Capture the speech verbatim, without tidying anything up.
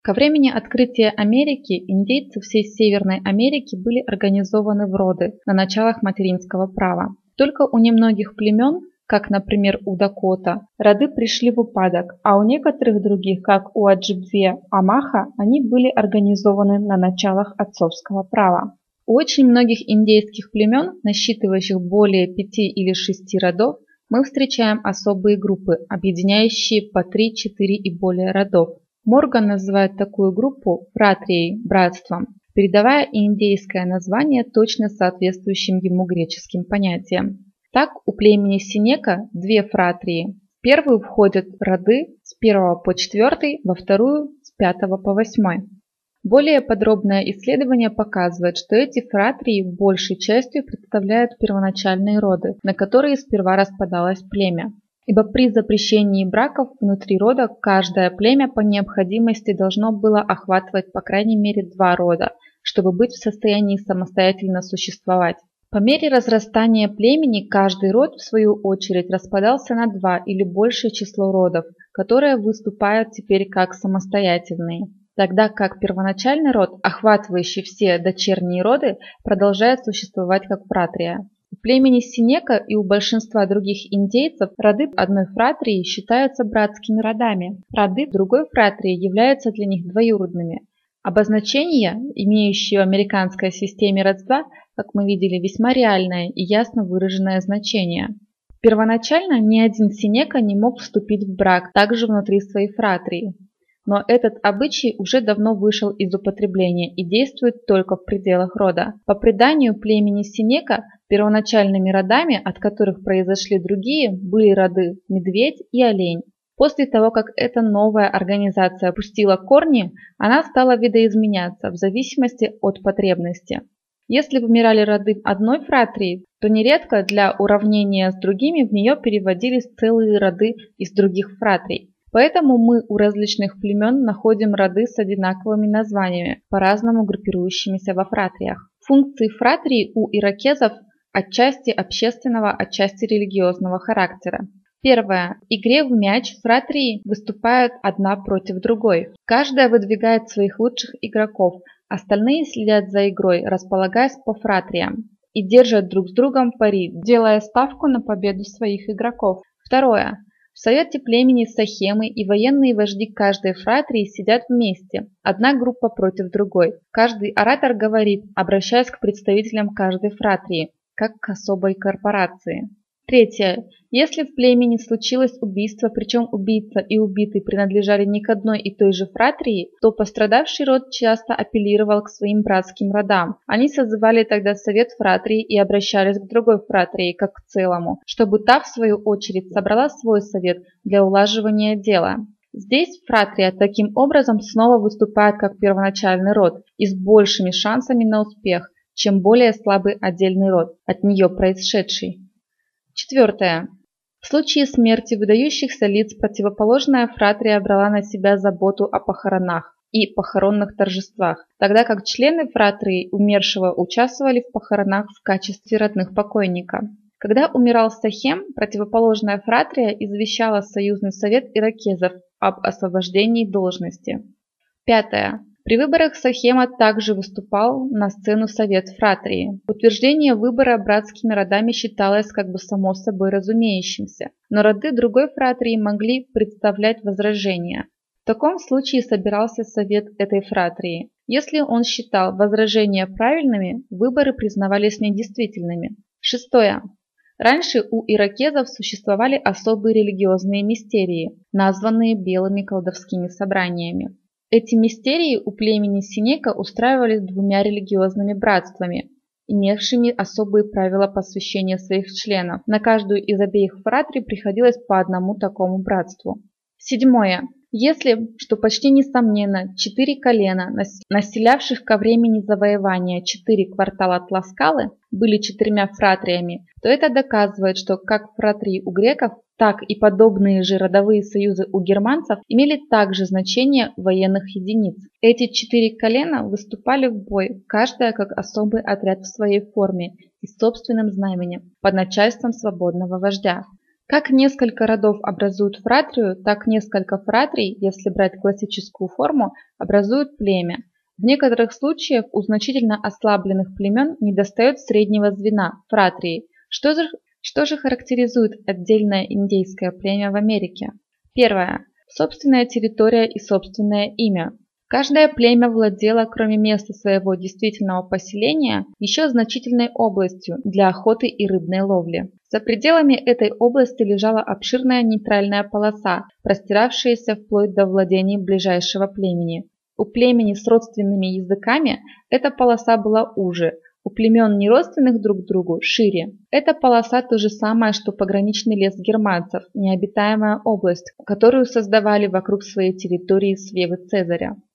Ко времени открытия Америки индейцы всей Северной Америки были организованы в роды на началах материнского права. Только у немногих племен, как, например, у Дакота, роды пришли в упадок, а у некоторых других, как у Аджибве, Амаха, они были организованы на началах отцовского права. У очень многих индейских племен, насчитывающих более пяти или шести родов, мы встречаем особые группы, объединяющие по три, четыре и более родов. Морган называет такую группу фратрией, братством, передавая индейское название точно соответствующим ему греческим понятиям. Так, у племени Синека две фратрии. В первую входят роды с первого по четвёртый, во вторую с пятого по восьмой. Более подробное исследование показывает, что эти фратрии большей частью представляют первоначальные роды, на которые сперва распадалось племя. Ибо при запрещении браков внутри рода каждое племя по необходимости должно было охватывать по крайней мере два рода, чтобы быть в состоянии самостоятельно существовать. По мере разрастания племени каждый род, в свою очередь, распадался на два или большее число родов, которые выступают теперь как самостоятельные, тогда как первоначальный род, охватывающий все дочерние роды, продолжает существовать как фратрия. У племени Синека и у большинства других индейцев роды одной фратрии считаются братскими родами. Роды другой фратрии являются для них двоюродными. Обозначение, имеющее в американской системе родства, как мы видели, весьма реальное и ясно выраженное значение. Первоначально ни один Синека не мог вступить в брак также внутри своей фратрии. Но этот обычай уже давно вышел из употребления и действует только в пределах рода. По преданию племени Синека первоначальными родами, от которых произошли другие, были роды медведь и олень. После того, как эта новая организация пустила корни, она стала видоизменяться в зависимости от потребности. Если вымирали роды одной фратрии, то нередко для уравнения с другими в нее переводились целые роды из других фратрий. Поэтому мы у различных племен находим роды с одинаковыми названиями, по-разному группирующимися во фратриях. Функции фратрии у иракезов отчасти общественного, отчасти религиозного характера. Первое. В игре в мяч фратрии выступают одна против другой. Каждая выдвигает своих лучших игроков, остальные следят за игрой, располагаясь по фратриям, и держат друг с другом пари, делая ставку на победу своих игроков. Второе. В совете племени Сахемы и военные вожди каждой фратрии сидят вместе, одна группа против другой. Каждый оратор говорит, обращаясь к представителям каждой фратрии, как к особой корпорации. Третье. Если в племени случилось убийство, причем убийца и убитый принадлежали не к одной и той же фратрии, то пострадавший род часто апеллировал к своим братским родам. Они созывали тогда совет фратрии и обращались к другой фратрии, как к целому, чтобы та, в свою очередь, собрала свой совет для улаживания дела. Здесь фратрия таким образом снова выступает как первоначальный род и с большими шансами на успех, чем более слабый отдельный род, от нее происшедший. Четвертое. В случае смерти выдающихся лиц противоположная фратрия брала на себя заботу о похоронах и похоронных торжествах, тогда как члены фратрии умершего участвовали в похоронах в качестве родных покойника. Когда умирал Сахем, противоположная фратрия извещала союзный совет иракезов об освобождении должности. Пятое. При выборах Сахема также выступал на сцену совет фратрии. Утверждение выбора братскими родами считалось как бы само собой разумеющимся, но роды другой фратрии могли представлять возражения. В таком случае собирался совет этой фратрии. Если он считал возражения правильными, выборы признавались недействительными. Шестое. Раньше у иракезов существовали особые религиозные мистерии, названные белыми колдовскими собраниями. Эти мистерии у племени Синека устраивались двумя религиозными братствами, имевшими особые правила посвящения своих членов. На каждую из обеих фратрий приходилось по одному такому братству. Седьмое. Если, что почти несомненно, четыре колена, населявших ко времени завоевания четыре квартала Тласкалы, были четырьмя фратриями, то это доказывает, что как фратрии у греков, так и подобные же родовые союзы у германцев имели также значение военных единиц. Эти четыре колена выступали в бой, каждая как особый отряд в своей форме и с собственным знаменем, под начальством свободного вождя. Как несколько родов образуют фратрию, так несколько фратрий, если брать классическую форму, образуют племя. В некоторых случаях у значительно ослабленных племен недостает среднего звена – фратрии. Что же, что же характеризует отдельное индейское племя в Америке? Первое. Собственная территория и собственное имя. Каждое племя владело, кроме места своего действительного поселения, еще значительной областью для охоты и рыбной ловли. За пределами этой области лежала обширная нейтральная полоса, простиравшаяся вплоть до владений ближайшего племени. У племени с родственными языками эта полоса была уже, у племен, не родственных друг другу, шире. Эта полоса то же самое, что пограничный лес германцев, необитаемая область, которую создавали вокруг своей территории свевы Цезаря.